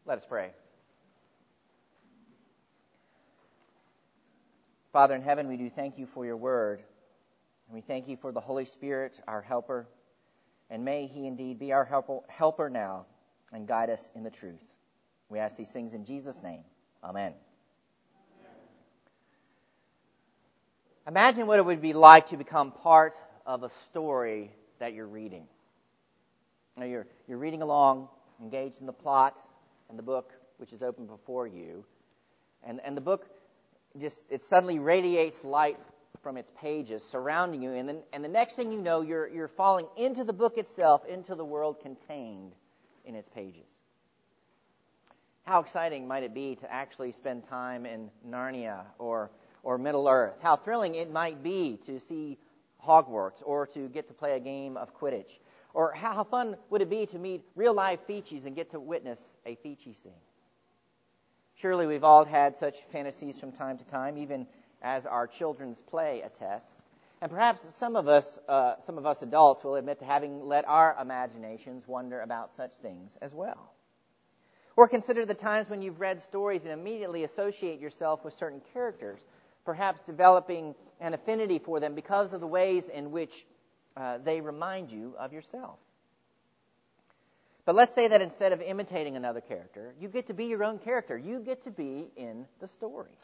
Let us pray. Father in heaven, we do thank you for your word. And we thank you for the Holy Spirit, our helper. And may he indeed be our helper now and guide us in the truth. We ask these things in Jesus' name. Amen. Imagine what it would be like to become part of a story that you're reading. You're reading along, engaged in the plot and the book, which is open before you. And the book it suddenly radiates light from its pages surrounding you. And the next thing you know, you're falling into the book itself, into the world contained in its pages. How exciting might it be to actually spend time in Narnia or Middle Earth? How thrilling it might be to see Hogwarts or to get to play a game of Quidditch. Or how fun would it be to meet real-life Fichis and get to witness a Fichi sing? Surely we've all had such fantasies from time to time, even as our children's play attests. And perhaps some of us adults will admit to having let our imaginations wander about such things as well. Or consider the times when you've read stories and immediately associate yourself with certain characters, perhaps developing an affinity for them because of the ways in which they remind you of yourself. But let's say that instead of imitating another character, you get to be your own character. You get to be in the story.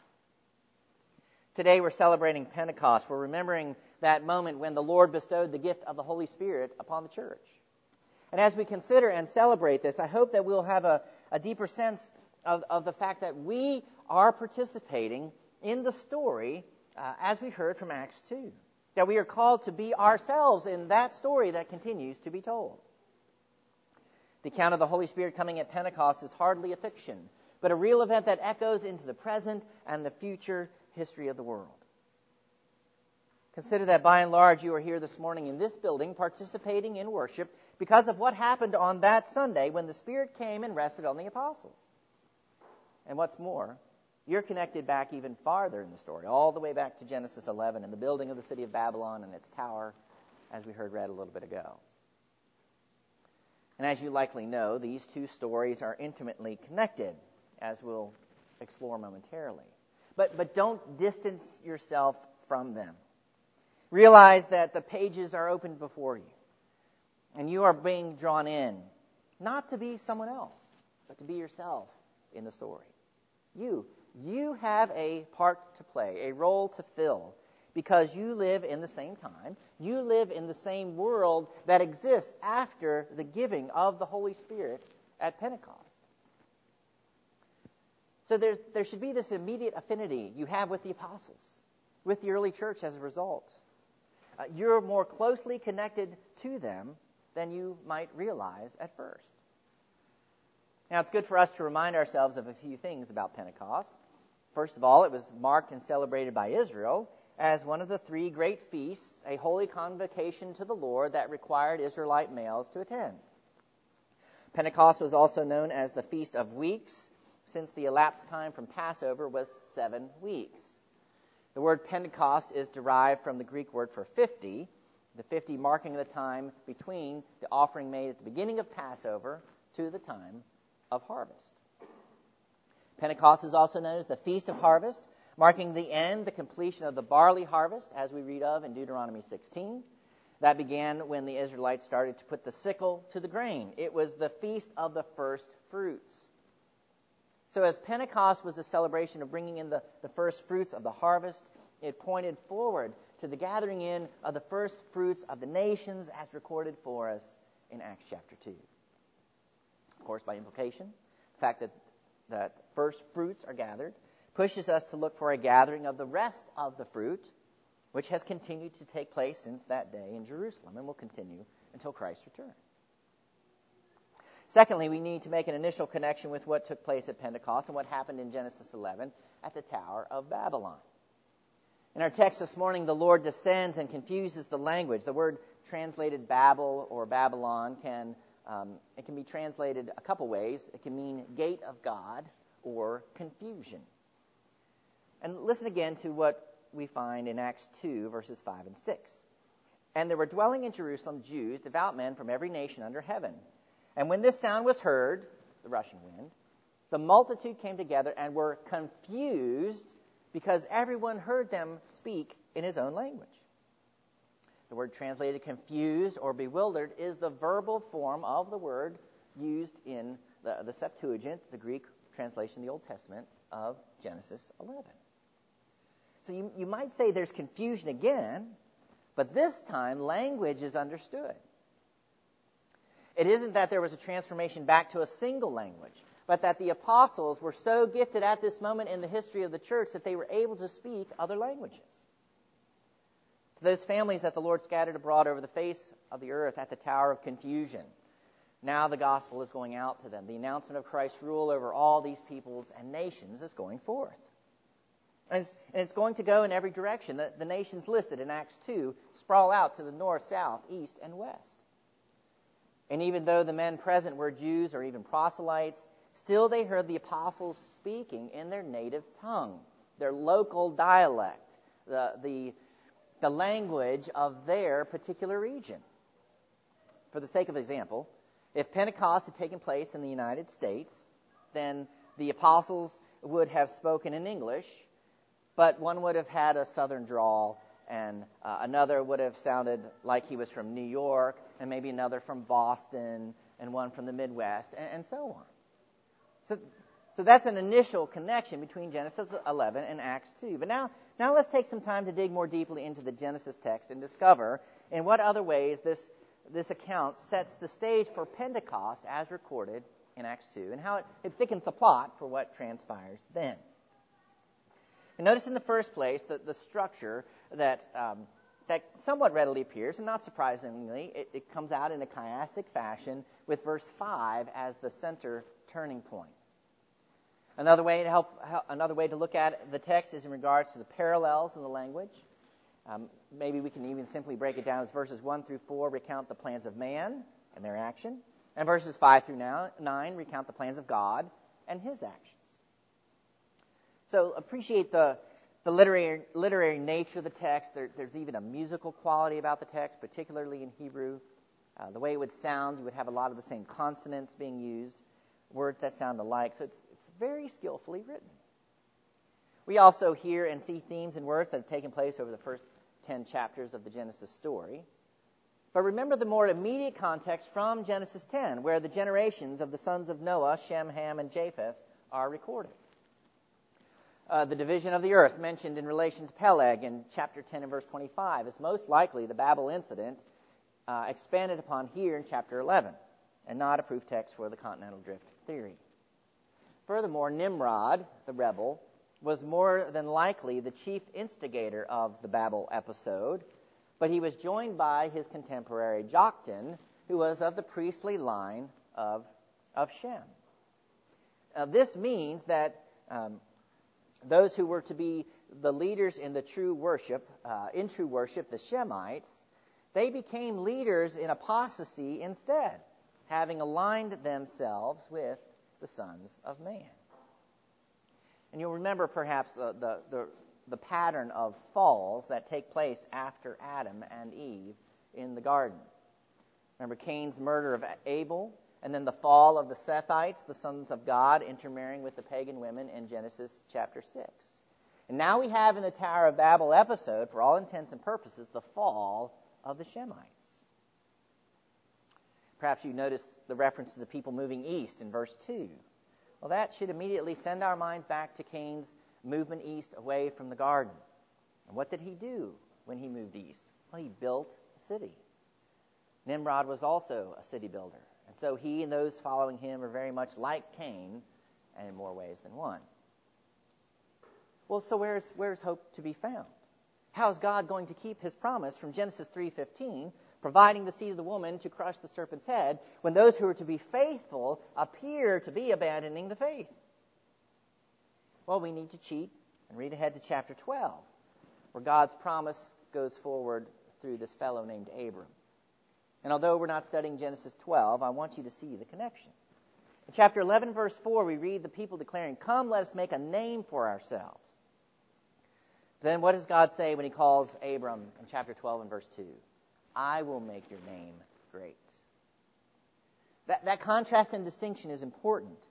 Today we're celebrating Pentecost. We're remembering that moment when the Lord bestowed the gift of the Holy Spirit upon the church. And as we consider and celebrate this, I hope that we'll have a deeper sense of the fact that we are participating in the story as we heard from Acts 2. That we are called to be ourselves in that story that continues to be told. The account of the Holy Spirit coming at Pentecost is hardly a fiction, but a real event that echoes into the present and the future history of the world. Consider that by and large you are here this morning in this building participating in worship because of what happened on that Sunday when the Spirit came and rested on the apostles. And what's more, you're connected back even farther in the story, all the way back to Genesis 11 and the building of the city of Babylon and its tower, as we heard read a little bit ago. And as you likely know, these two stories are intimately connected, as we'll explore momentarily. But don't distance yourself from them. Realize that the pages are opened before you, and you are being drawn in, not to be someone else, but to be yourself in the story. You have a part to play, a role to fill, because you live in the same time. You live in the same world that exists after the giving of the Holy Spirit at Pentecost. So there should be this immediate affinity you have with the apostles, with the early church as a result. You're more closely connected to them than you might realize at first. Now, it's good for us to remind ourselves of a few things about Pentecost. First of all, it was marked and celebrated by Israel as one of the three great feasts, a holy convocation to the Lord that required Israelite males to attend. Pentecost was also known as the Feast of Weeks, since the elapsed time from Passover was 7 weeks. The word Pentecost is derived from the Greek word for 50, the 50 marking the time between the offering made at the beginning of Passover to the time of harvest. Pentecost is also known as the Feast of Harvest, marking the end, the completion of the barley harvest, as we read of in Deuteronomy 16. That began when the Israelites started to put the sickle to the grain. It was the Feast of the First Fruits. So as Pentecost was a celebration of bringing in the first fruits of the harvest, it pointed forward to the gathering in of the first fruits of the nations as recorded for us in Acts chapter 2. Of course, by implication, the fact that first fruits are gathered pushes us to look for a gathering of the rest of the fruit, which has continued to take place since that day in Jerusalem and will continue until Christ's return. Secondly, we need to make an initial connection with what took place at Pentecost and what happened in Genesis 11 at the Tower of Babylon. In our text this morning, the Lord descends and confuses the language. The word translated Babel or Babylon can be translated a couple ways. It can mean gate of God or confusion. And listen again to what we find in Acts 2, verses 5 and 6. And there were dwelling in Jerusalem Jews, devout men from every nation under heaven. And when this sound was heard, the rushing wind, the multitude came together and were confused because everyone heard them speak in his own language. The word translated confused or bewildered is the verbal form of the word used in the Septuagint, the Greek translation of the Old Testament of Genesis 11. So you might say there's confusion again, but this time language is understood. It isn't that there was a transformation back to a single language, but that the apostles were so gifted at this moment in the history of the church that they were able to speak other languages. To those families that the Lord scattered abroad over the face of the earth at the Tower of Confusion, now the gospel is going out to them. The announcement of Christ's rule over all these peoples and nations is going forth. And it's going to go in every direction. The nations listed in Acts 2 sprawl out to the north, south, east, and west. And even though the men present were Jews or even proselytes, still they heard the apostles speaking in their native tongue, their local dialect, the language of their particular region. For the sake of example, if Pentecost had taken place in the United States, then the apostles would have spoken in English, but one would have had a southern drawl, and another would have sounded like he was from New York, and maybe another from Boston, and one from the Midwest, and so on. So that's an initial connection between Genesis 11 and Acts 2. But now let's take some time to dig more deeply into the Genesis text and discover in what other ways this account sets the stage for Pentecost as recorded in Acts 2, and how it thickens the plot for what transpires then. And notice in the first place the structure that somewhat readily appears, and not surprisingly, it comes out in a chiastic fashion with verse 5 as the center turning point. Another way to look at the text is in regards to the parallels in the language. Maybe we can even simply break it down as verses 1 through 4 recount the plans of man and their action, and verses 5 through 9 recount the plans of God and his actions. So appreciate the literary nature of the text. There's even a musical quality about the text, particularly in Hebrew. The way it would sound, you would have a lot of the same consonants being used, words that sound alike. So it's very skillfully written. We also hear and see themes and words that have taken place over the first 10 chapters of the Genesis story. But remember the more immediate context from Genesis 10, where the generations of the sons of Noah, Shem, Ham, and Japheth are recorded. The division of the earth mentioned in relation to Peleg in chapter 10 and verse 25 is most likely the Babel incident expanded upon here in chapter 11, and not a proof text for the continental drift theory. Furthermore, Nimrod, the rebel, was more than likely the chief instigator of the Babel episode, but he was joined by his contemporary Joktan, who was of the priestly line of Shem. This means that those who were to be the leaders in the true worship, the Shemites, they became leaders in apostasy instead, having aligned themselves with the sons of man. And you'll remember perhaps the pattern of falls that take place after Adam and Eve in the garden. Remember Cain's murder of Abel, and then the fall of the Sethites, the sons of God, intermarrying with the pagan women in Genesis chapter 6. And now we have in the Tower of Babel episode, for all intents and purposes, the fall of the Shemites. Perhaps you notice the reference to the people moving east in verse 2. Well, that should immediately send our minds back to Cain's movement east away from the garden. And what did he do when he moved east? Well, he built a city. Nimrod was also a city builder. And so he and those following him are very much like Cain, and in more ways than one. Well, so where's hope to be found? How is God going to keep his promise from Genesis 3:15, providing the seed of the woman to crush the serpent's head, when those who are to be faithful appear to be abandoning the faith? Well, we need to cheat and read ahead to chapter 12, where God's promise goes forward through this fellow named Abram. And although we're not studying Genesis 12, I want you to see the connections. In chapter 11, verse 4, we read the people declaring, "Come, let us make a name for ourselves." Then what does God say when he calls Abram in chapter 12 and verse 2? "I will make your name great." That contrast and distinction is important.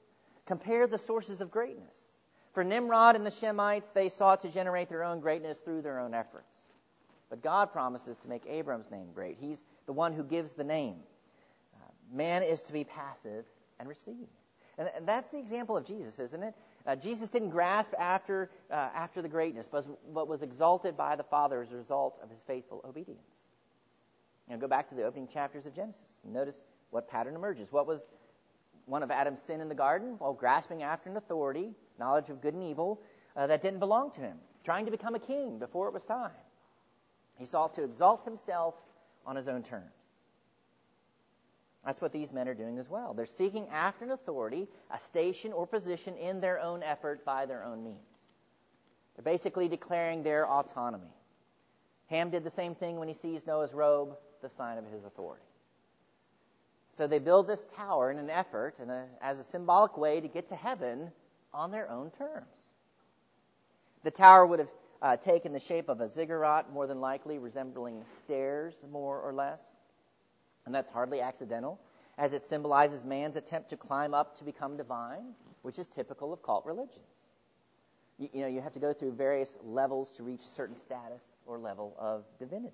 Compare the sources of greatness. For Nimrod and the Shemites, they sought to generate their own greatness through their own efforts. But God promises to make Abram's name great. He's the one who gives the name. Man is to be passive and receive. And that's the example of Jesus, isn't it? Jesus didn't grasp after the greatness, but was exalted by the Father as a result of his faithful obedience. Go back to the opening chapters of Genesis. Notice what pattern emerges. What was one of Adam's sin in the garden? Well, grasping after an authority, knowledge of good and evil, that didn't belong to him. Trying to become a king before it was time. He sought to exalt himself on his own terms. That's what these men are doing as well. They're seeking after an authority, a station or position in their own effort by their own means. They're basically declaring their autonomy. Ham did the same thing when he seized Noah's robe, the sign of his authority. So they build this tower in an effort and as a symbolic way to get to heaven on their own terms. The tower would have taken the shape of a ziggurat, more than likely resembling stairs, more or less. And that's hardly accidental, as it symbolizes man's attempt to climb up to become divine, which is typical of cult religions. You have to go through various levels to reach a certain status or level of divinity.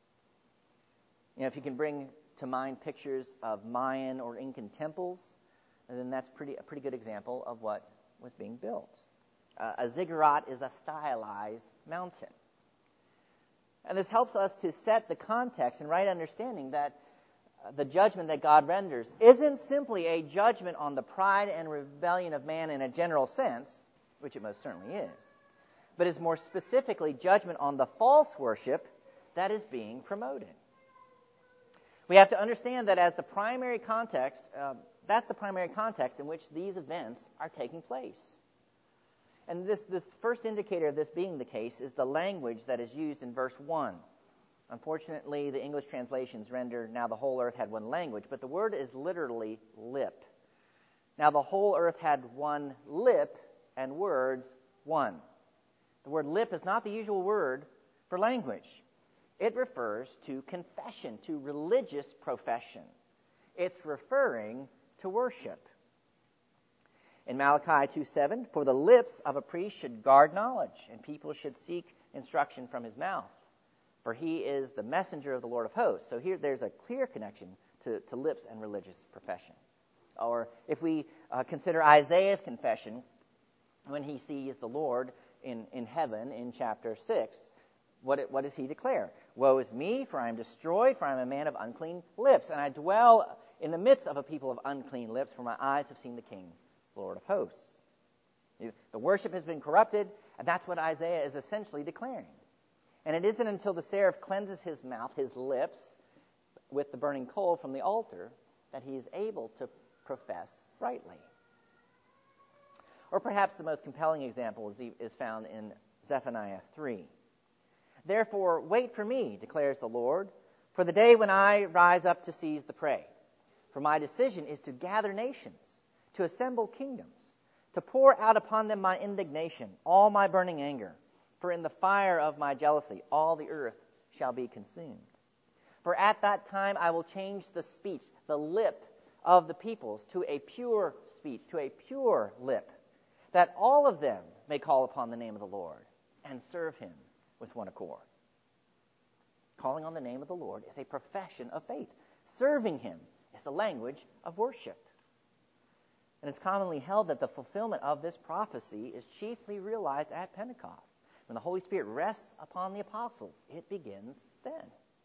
If you can bring to mind pictures of Mayan or Incan temples, then that's a pretty good example of what was being built. A ziggurat is a stylized mountain. And this helps us to set the context and right understanding that the judgment that God renders isn't simply a judgment on the pride and rebellion of man in a general sense, which it most certainly is, but is more specifically judgment on the false worship that is being promoted. We have to understand that as the primary context, that's the primary context in which these events are taking place. And this first indicator of this being the case is the language that is used in verse 1. Unfortunately, the English translations render, now the whole earth had one language, but the word is literally lip. Now the whole earth had one lip, and words one. The word lip is not the usual word for language. It refers to confession, to religious profession. It's referring to worship. In Malachi 2:7, for the lips of a priest should guard knowledge, and people should seek instruction from his mouth. For he is the messenger of the Lord of hosts. So here there's a clear connection to lips and religious profession. Or if we consider Isaiah's confession, when he sees the Lord in heaven in chapter 6, what does he declare? Woe is me, for I am destroyed, for I am a man of unclean lips, and I dwell in the midst of a people of unclean lips, for my eyes have seen the King, Lord of hosts. The worship has been corrupted, and that's what Isaiah is essentially declaring. And it isn't until the seraph cleanses his mouth, his lips, with the burning coal from the altar, that he is able to profess rightly. Or perhaps the most compelling example is found in Zephaniah 3. Therefore, wait for me, declares the Lord, for the day when I rise up to seize the prey. For my decision is to gather nations, to assemble kingdoms, to pour out upon them my indignation, all my burning anger. For in the fire of my jealousy, all the earth shall be consumed. For at that time I will change the speech, the lip of the peoples, to a pure speech, to a pure lip, that all of them may call upon the name of the Lord and serve him with one accord. Calling on the name of the Lord is a profession of faith. Serving him is the language of worship. And it's commonly held that the fulfillment of this prophecy is chiefly realized at Pentecost. When the Holy Spirit rests upon the apostles, it begins then.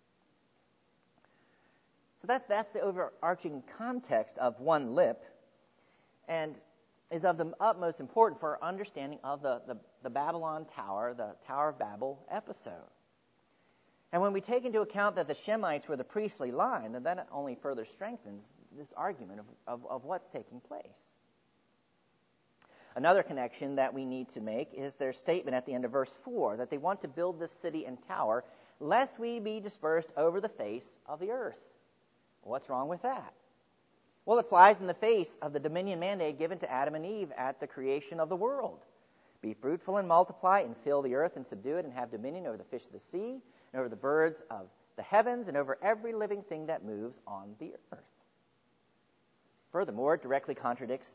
So that's the overarching context of one lip, and is of the utmost importance for our understanding of the Babylon Tower, the Tower of Babel episode. And when we take into account that the Shemites were the priestly line, then that only further strengthens this argument of what's taking place. Another connection that we need to make is their statement at the end of verse 4, that they want to build this city and tower, lest we be dispersed over the face of the earth. What's wrong with that? Well, it flies in the face of the dominion mandate given to Adam and Eve at the creation of the world. Be fruitful and multiply and fill the earth and subdue it and have dominion over the fish of the sea and over the birds of the heavens and over every living thing that moves on the earth. Furthermore, it directly contradicts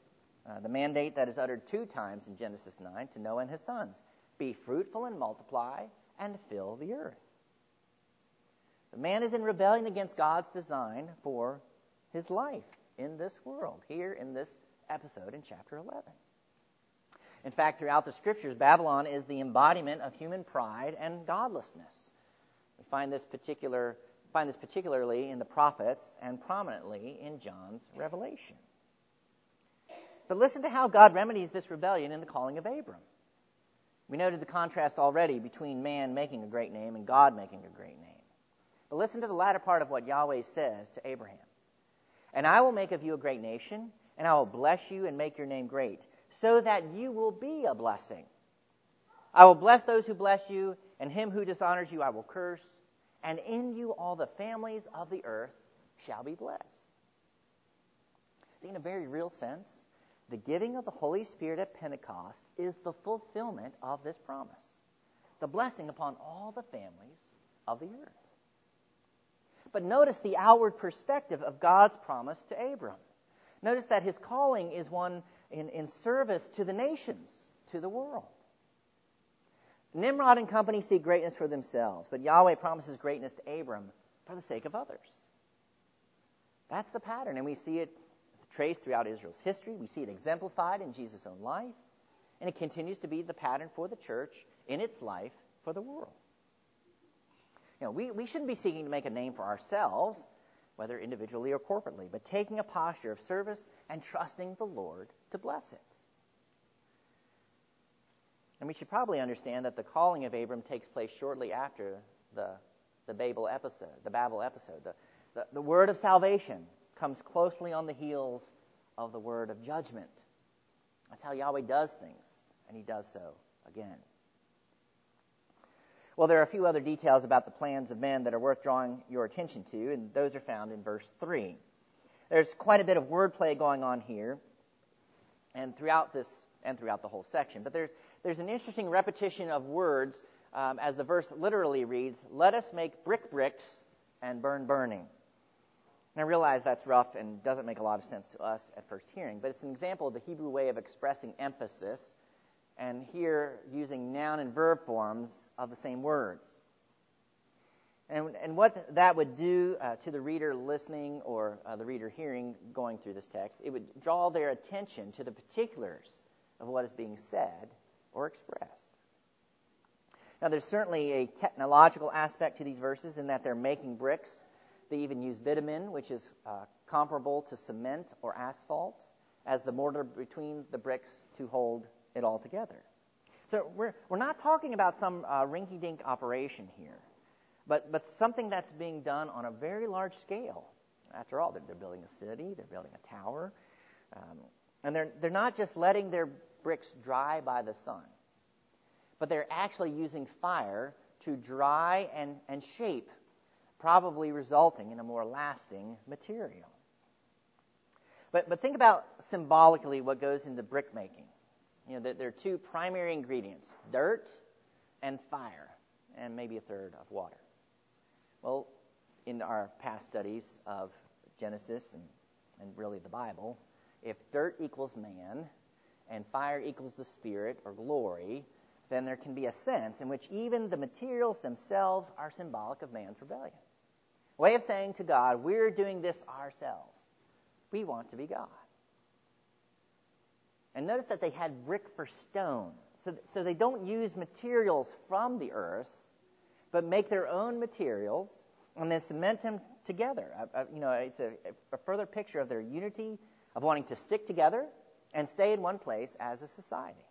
The mandate that is uttered 2 times in Genesis 9 to Noah and his sons. Be fruitful and multiply and fill the earth. The man is in rebellion against God's design for his life in this world, here in this episode in chapter 11. In fact, throughout the Scriptures, Babylon is the embodiment of human pride and godlessness. We find this particularly in the prophets and prominently in John's Revelation. But listen to how God remedies this rebellion in the calling of Abram. We noted the contrast already between man making a great name and God making a great name. But listen to the latter part of what Yahweh says to Abraham. And I will make of you a great nation, and I will bless you and make your name great, so that you will be a blessing. I will bless those who bless you, and him who dishonors you I will curse, and in you all the families of the earth shall be blessed. See, in a very real sense, the giving of the Holy Spirit at Pentecost is the fulfillment of this promise, the blessing upon all the families of the earth. But notice the outward perspective of God's promise to Abram. Notice that his calling is one in service to the nations, to the world. Nimrod and company seek greatness for themselves, but Yahweh promises greatness to Abram for the sake of others. That's the pattern, and we see it traced throughout Israel's history. We see it exemplified in Jesus' own life, and it continues to be the pattern for the church in its life for the world. We shouldn't be seeking to make a name for ourselves, whether individually or corporately, but taking a posture of service and trusting the Lord to bless it. And we should probably understand that the calling of Abram takes place shortly after the Babel episode. The word of salvation comes closely on the heels of the word of judgment. That's how Yahweh does things, and he does so again. Well, there are a few other details about the plans of men that are worth drawing your attention to, and those are found in verse 3. There's quite a bit of wordplay going on here, and throughout the whole section. But there's an interesting repetition of words as the verse literally reads, "Let us make bricks and burning." And I realize that's rough and doesn't make a lot of sense to us at first hearing, but it's an example of the Hebrew way of expressing emphasis, and here using noun and verb forms of the same words. And what that would do to the reader listening or the reader hearing going through this text, it would draw their attention to the particulars of what is being said or expressed. Now, there's certainly a technological aspect to these verses in that they're making bricks. They even use bitumen, which is comparable to cement or asphalt, as the mortar between the bricks to hold it all together. So we're not talking about some rinky-dink operation here, but something that's being done on a very large scale. After all, they're building a city, they're building a tower, and they're not just letting their bricks dry by the sun, but they're actually using fire to dry and shape, probably resulting in a more lasting material. But think about symbolically what goes into brick making. There are 2 primary ingredients, dirt and fire, and maybe a third of water. Well, in our past studies of Genesis and really the Bible, if dirt equals man and fire equals the Spirit or glory, then there can be a sense in which even the materials themselves are symbolic of man's rebellion. A way of saying to God, we're doing this ourselves. We want to be God. And notice that they had brick for stone. So they don't use materials from the earth, but make their own materials and then cement them together. It's a further picture of their unity, of wanting to stick together and stay in one place as a society.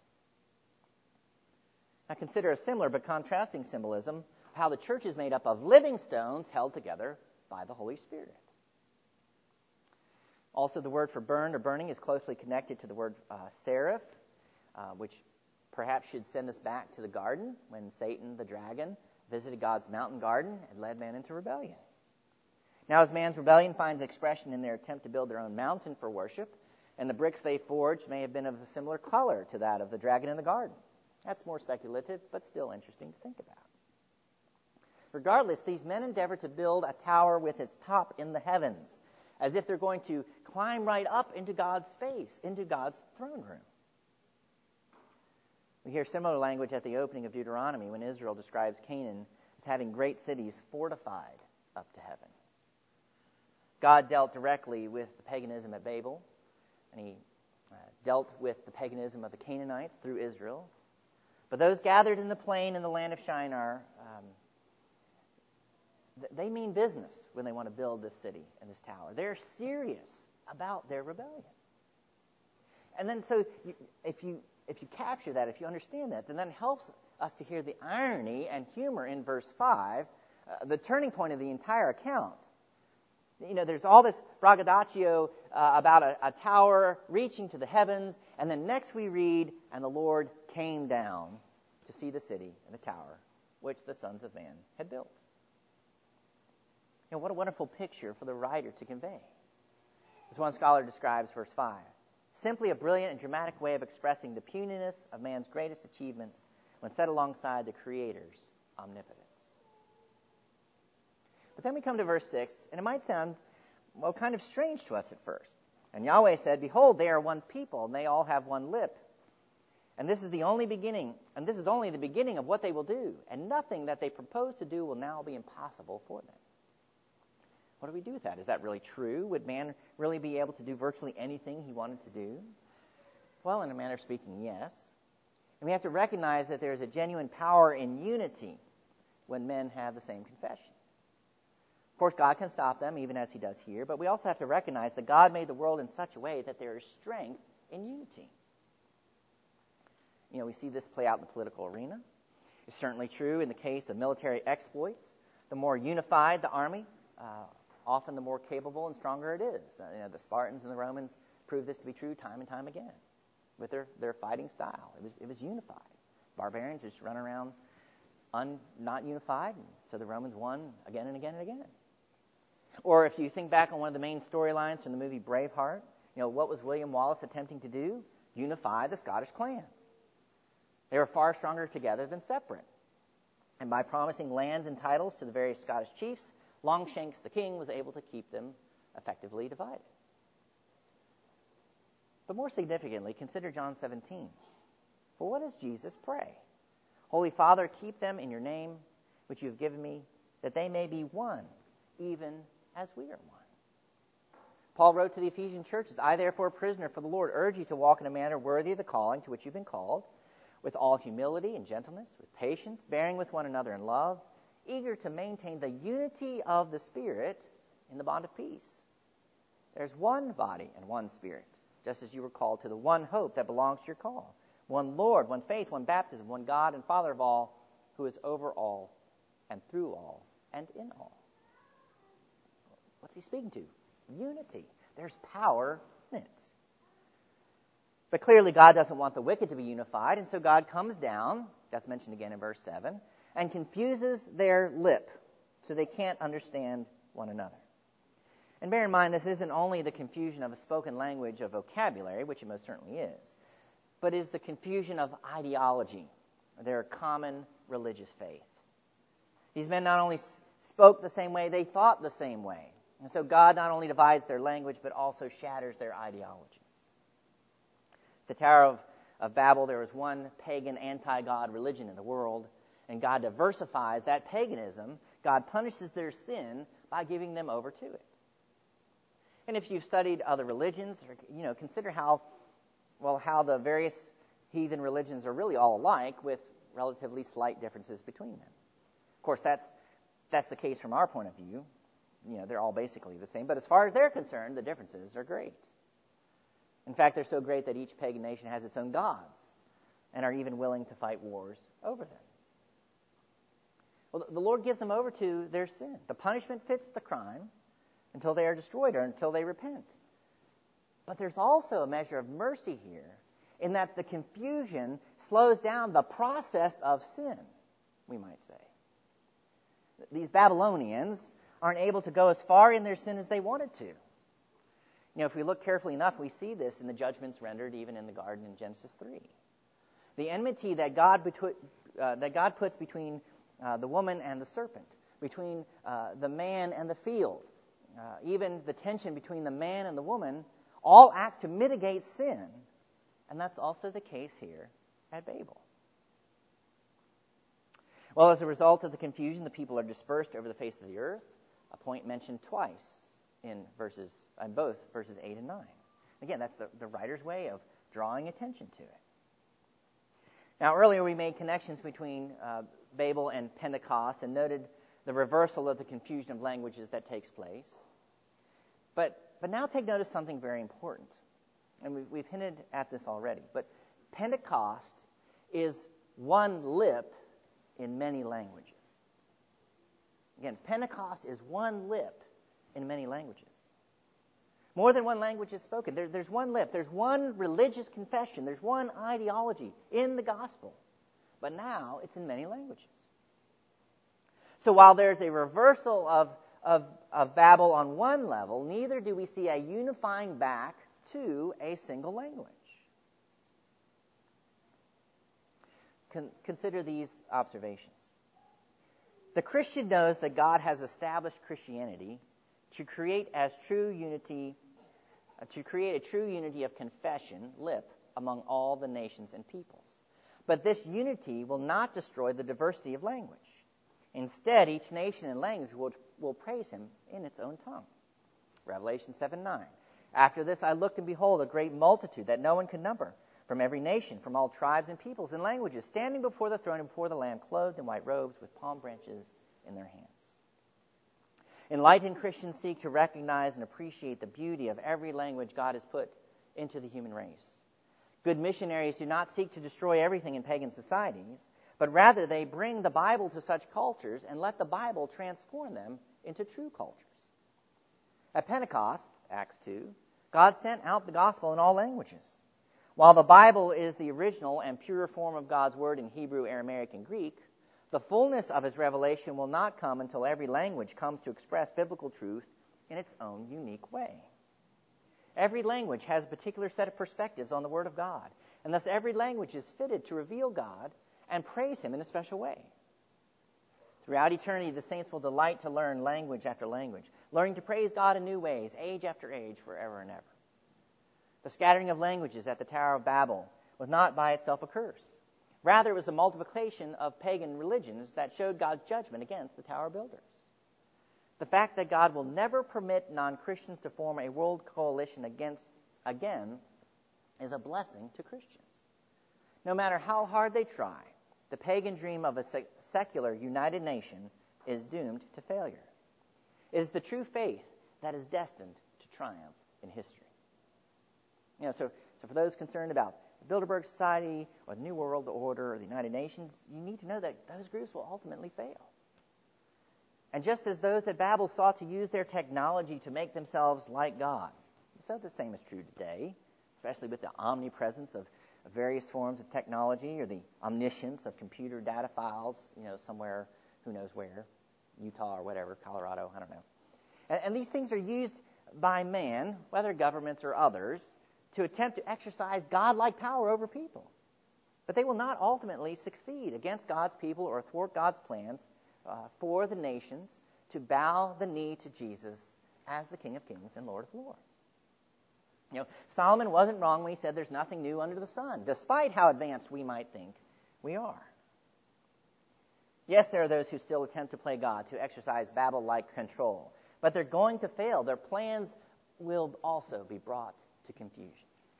Now consider a similar but contrasting symbolism of how the church is made up of living stones held together by the Holy Spirit. Also, the word for burned or burning is closely connected to the word seraph, which perhaps should send us back to the garden when Satan, the dragon, visited God's mountain garden and led man into rebellion. Now, as man's rebellion finds expression in their attempt to build their own mountain for worship, and the bricks they forged may have been of a similar color to that of the dragon in the garden. That's more speculative, but still interesting to think about. Regardless, these men endeavor to build a tower with its top in the heavens, as if they're going to climb right up into God's space, into God's throne room. We hear similar language at the opening of Deuteronomy when Israel describes Canaan as having great cities fortified up to heaven. God dealt directly with the paganism at Babel, and he dealt with the paganism of the Canaanites through Israel. But those gathered in the plain in the land of Shinar, they mean business when they want to build this city and this tower. They're serious about their rebellion. And then so if you capture that, if you understand that, then that helps us to hear the irony and humor in verse 5, the turning point of the entire account. You know, there's all this braggadocio about a tower reaching to the heavens, and then next we read, and the Lord came down to see the city and the tower which the sons of man had built. You know, what a wonderful picture for the writer to convey. As one scholar describes verse 5, simply a brilliant and dramatic way of expressing the puniness of man's greatest achievements when set alongside the Creator's omnipotence. But then we come to verse 6, and it might sound, well, kind of strange to us at first. And Yahweh said, behold, they are one people, and they all have one lip. And this is the only beginning, and this is only the beginning of what they will do, and nothing that they propose to do will now be impossible for them. What do we do with that? Is that really true? Would man really be able to do virtually anything he wanted to do? Well, in a manner of speaking, yes. And we have to recognize that there is a genuine power in unity when men have the same confession. Of course, God can stop them, even as he does here, but we also have to recognize that God made the world in such a way that there is strength in unity. You know, we see this play out in the political arena. It's certainly true in the case of military exploits. The more unified the army, often the more capable and stronger it is. You know, the Spartans and the Romans proved this to be true time and time again with their fighting style. It was unified. Barbarians just run around not unified, and so the Romans won again and again and again. Or if you think back on one of the main storylines from the movie Braveheart, you know, what was William Wallace attempting to do? Unify the Scottish clans. They were far stronger together than separate. And by promising lands and titles to the various Scottish chiefs, Longshanks the king was able to keep them effectively divided. But more significantly, consider John 17. For what does Jesus pray? Holy Father, keep them in your name, which you have given me, that they may be one, even as we are one. Paul wrote to the Ephesian churches, I therefore, a prisoner for the Lord, urge you to walk in a manner worthy of the calling to which you've been called, with all humility and gentleness, with patience, bearing with one another in love, eager to maintain the unity of the Spirit in the bond of peace. There's one body and one Spirit, just as you were called to the one hope that belongs to your call. One Lord, one faith, one baptism, one God and Father of all, who is over all and through all and in all. What's he speaking to? Unity. There's power in it. But clearly God doesn't want the wicked to be unified, and so God comes down, that's mentioned again in verse 7, and confuses their lip so they can't understand one another. And bear in mind, this isn't only the confusion of a spoken language of vocabulary, which it most certainly is, but is the confusion of ideology, their common religious faith. These men not only spoke the same way, they thought the same way. And so God not only divides their language, but also shatters their ideologies. The Tower of Babel, there was one pagan anti-God religion in the world, and God diversifies that paganism. God punishes their sin by giving them over to it. And if you've studied other religions, you know, consider how the various heathen religions are really all alike with relatively slight differences between them. Of course, that's the case from our point of view. You know, they're all basically the same. But as far as they're concerned, the differences are great. In fact, they're so great that each pagan nation has its own gods and are even willing to fight wars over them. Well, the Lord gives them over to their sin. The punishment fits the crime until they are destroyed or until they repent. But there's also a measure of mercy here in that the confusion slows down the process of sin, we might say. These Babylonians aren't able to go as far in their sin as they wanted to. You know, if we look carefully enough, we see this in the judgments rendered even in the garden in Genesis 3. The enmity that God puts between the woman and the serpent, between the man and the field, even the tension between the man and the woman, all act to mitigate sin. And that's also the case here at Babel. Well, as a result of the confusion, the people are dispersed over the face of the earth, a point mentioned twice in both verses 8 and 9. Again, that's the writer's way of drawing attention to it. Now, earlier we made connections between Babel and Pentecost and noted the reversal of the confusion of languages that takes place. But now take notice of something very important. And we've hinted at this already. But Pentecost is one lip in many languages. Again, Pentecost is one lip in many languages. More than one language is spoken. There's one lip. There's one religious confession. There's one ideology in the gospel. But now it's in many languages. So while there's a reversal of Babel on one level, neither do we see a unifying back to a single language. Consider these observations. The Christian knows that God has established Christianity to create a true unity of confession, lip, among all the nations and peoples. But this unity will not destroy the diversity of language. Instead, each nation and language will praise him in its own tongue. Revelation 7:9. After this I looked, and behold, a great multitude that no one could number, from every nation, from all tribes and peoples and languages, standing before the throne and before the Lamb, clothed in white robes with palm branches in their hands. Enlightened Christians seek to recognize and appreciate the beauty of every language God has put into the human race. Good missionaries do not seek to destroy everything in pagan societies, but rather they bring the Bible to such cultures and let the Bible transform them into true cultures. At Pentecost, Acts 2, God sent out the gospel in all languages. While the Bible is the original and pure form of God's word in Hebrew, Aramaic, and Greek, the fullness of his revelation will not come until every language comes to express biblical truth in its own unique way. Every language has a particular set of perspectives on the Word of God, and thus every language is fitted to reveal God and praise him in a special way. Throughout eternity, the saints will delight to learn language after language, learning to praise God in new ways, age after age, forever and ever. The scattering of languages at the Tower of Babel was not by itself a curse. Rather, it was the multiplication of pagan religions that showed God's judgment against the tower builders. The fact that God will never permit non-Christians to form a world coalition again is a blessing to Christians. No matter how hard they try, the pagan dream of a secular united nation is doomed to failure. It is the true faith that is destined to triumph in history. So for those concerned about the Bilderberg Society or the New World Order or the United Nations, you need to know that those groups will ultimately fail. And just as those at Babel sought to use their technology to make themselves like God, so the same is true today, especially with the omnipresence of various forms of technology or the omniscience of computer data files, somewhere, who knows where, Utah or whatever, Colorado, I don't know. And these things are used by man, whether governments or others, to attempt to exercise God-like power over people. But they will not ultimately succeed against God's people or thwart God's plans for the nations to bow the knee to Jesus as the King of Kings and Lord of Lords. Solomon wasn't wrong when he said there's nothing new under the sun, despite how advanced we might think we are. Yes, there are those who still attempt to play God, to exercise Babel-like control, but they're going to fail. Their plans will also be brought to confusion.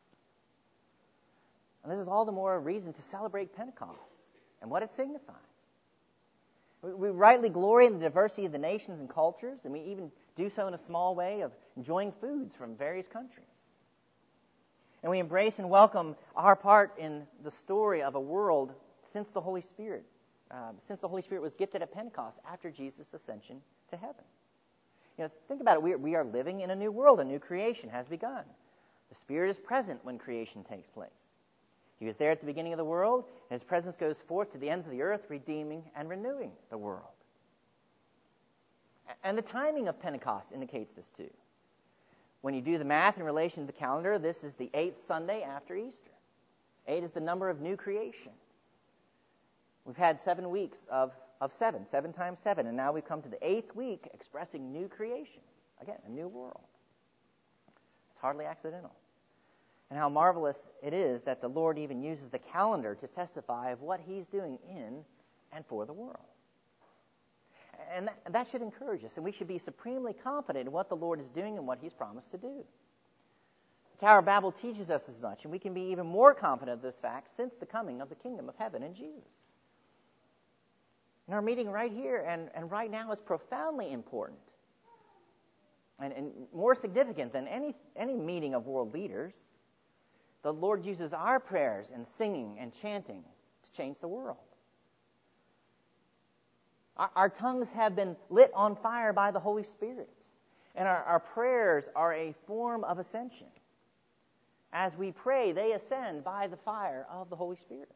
And this is all the more a reason to celebrate Pentecost and what it signifies. We rightly glory in the diversity of the nations and cultures, and we even do so in a small way of enjoying foods from various countries. And we embrace and welcome our part in the story of a world since the Holy Spirit was gifted at Pentecost after Jesus' ascension to heaven. Think about it. We are living in a new world. A new creation has begun. The Spirit is present when creation takes place. He was there at the beginning of the world, and his presence goes forth to the ends of the earth, redeeming and renewing the world. And the timing of Pentecost indicates this too. When you do the math in relation to the calendar, this is the 8th Sunday after Easter. 8 is the number of new creation. We've had 7 weeks of 7 times 7, and now we've come to the 8th week expressing new creation. Again, a new world. It's hardly accidental. And how marvelous it is that the Lord even uses the calendar to testify of what he's doing in and for the world. And that should encourage us, and we should be supremely confident in what the Lord is doing and what he's promised to do. The Tower of Babel teaches us as much, and we can be even more confident of this fact since the coming of the kingdom of heaven in Jesus. And our meeting right here and right now is profoundly important and more significant than any meeting of world leaders. The Lord uses our prayers and singing and chanting to change the world. Our tongues have been lit on fire by the Holy Spirit, and our prayers are a form of ascension. As we pray, they ascend by the fire of the Holy Spirit.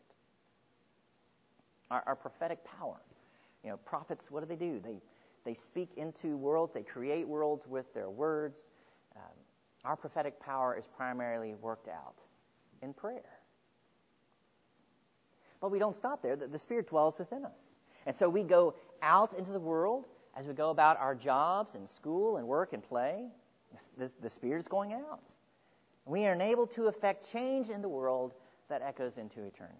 Our prophetic power. Prophets, what do? They speak into worlds. They create worlds with their words. Our prophetic power is primarily worked out in prayer. But we don't stop there. The Spirit dwells within us. And so we go out into the world as we go about our jobs and school and work and play. The Spirit is going out. We are enabled to effect change in the world that echoes into eternity.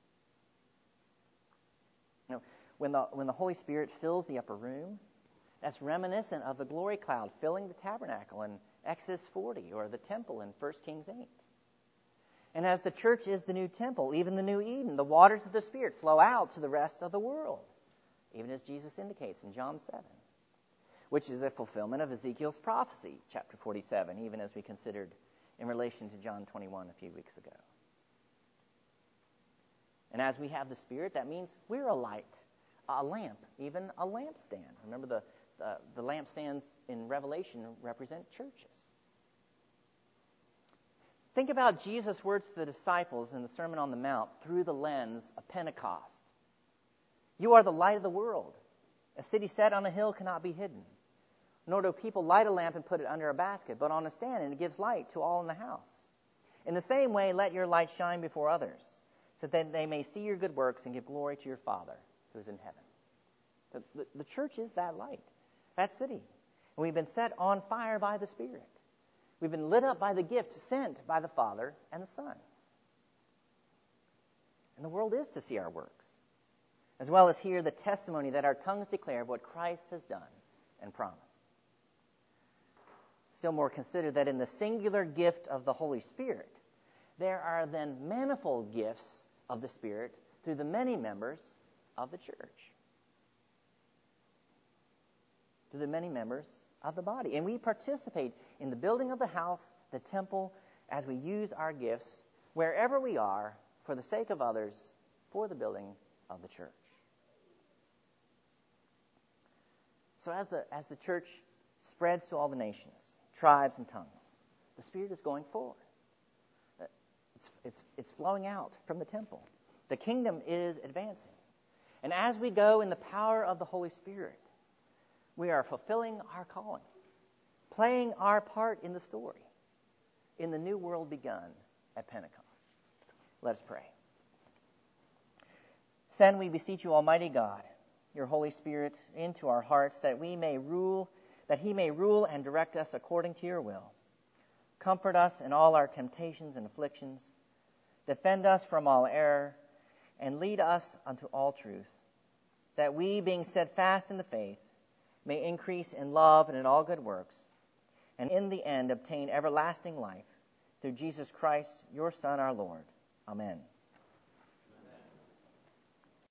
When the Holy Spirit fills the upper room, that's reminiscent of the glory cloud filling the tabernacle in Exodus 40 or the temple in 1 Kings 8. And as the church is the new temple, even the new Eden, the waters of the Spirit flow out to the rest of the world, even as Jesus indicates in John 7, which is a fulfillment of Ezekiel's prophecy, chapter 47, even as we considered in relation to John 21 a few weeks ago. And as we have the Spirit, that means we're a light, a lamp, even a lampstand. Remember the lampstands in Revelation represent churches. Think about Jesus' words to the disciples in the Sermon on the Mount through the lens of Pentecost. You are the light of the world. A city set on a hill cannot be hidden. Nor do people light a lamp and put it under a basket, but on a stand, and it gives light to all in the house. In the same way, let your light shine before others, so that they may see your good works and give glory to your Father who is in heaven. So the church is that light, that city. And we've been set on fire by the Spirit. We've been lit up by the gift sent by the Father and the Son. And the world is to see our works, as well as hear the testimony that our tongues declare of what Christ has done and promised. Still more, consider that in the singular gift of the Holy Spirit, there are then manifold gifts of the Spirit through the many members of the church. Through the many members of the body. And we participate in the building of the house, the temple, as we use our gifts wherever we are for the sake of others, for the building of the church. So as the church spreads to all the nations, tribes and tongues, the Spirit is going forward. It's flowing out from the temple. The kingdom is advancing. And as we go in the power of the Holy Spirit, we are fulfilling our calling, playing our part in the story, in the new world begun at Pentecost. Let us pray. Send, we beseech you, Almighty God, your Holy Spirit into our hearts, that he may rule and direct us according to your will. Comfort us in all our temptations and afflictions. Defend us from all error, and lead us unto all truth, that we, being steadfast in the faith, may increase in love and in all good works, and in the end obtain everlasting life, through Jesus Christ, your Son, our Lord. Amen.